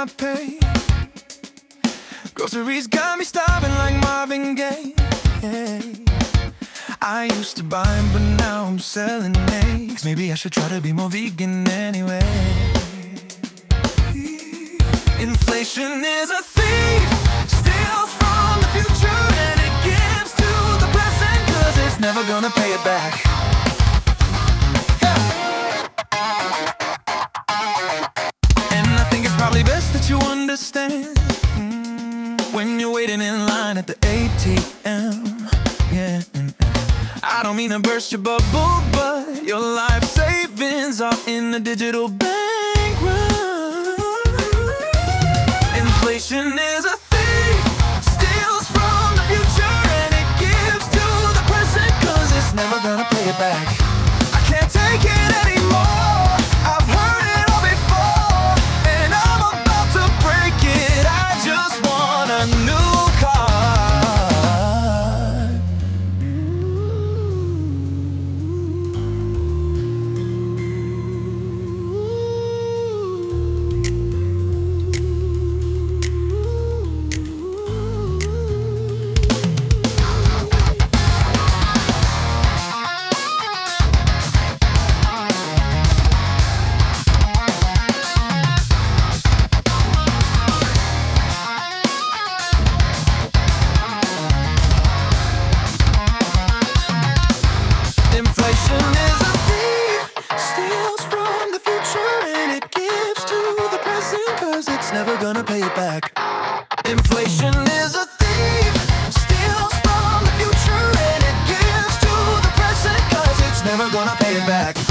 my pay. Groceries got me starving like Marvin Gaye. I used to buy them, but now I'm selling eggs. Maybe I should try to be more vegan anyway. Inflation is a thief, steals from the future and it gives to the present, 'cause it's never gonna pay it back. And I think it's probably best that you understand when you're waiting in line at the ATM. Yeah, I don't mean to burst your bubble, but your life savings are in the digital bank run. Inflation is a thief, steals from the future and it gives to the present, 'cause it's never gonna pay it back. I can't take it anymore, I've heard it all before, and I'm about to break it. I just want a new car. Inflation is a thief, steals from the future and it gives to the present, 'cause it's never gonna pay it back. Inflation is a thief, steals from the future and it gives to the present, 'cause it's never gonna pay it back.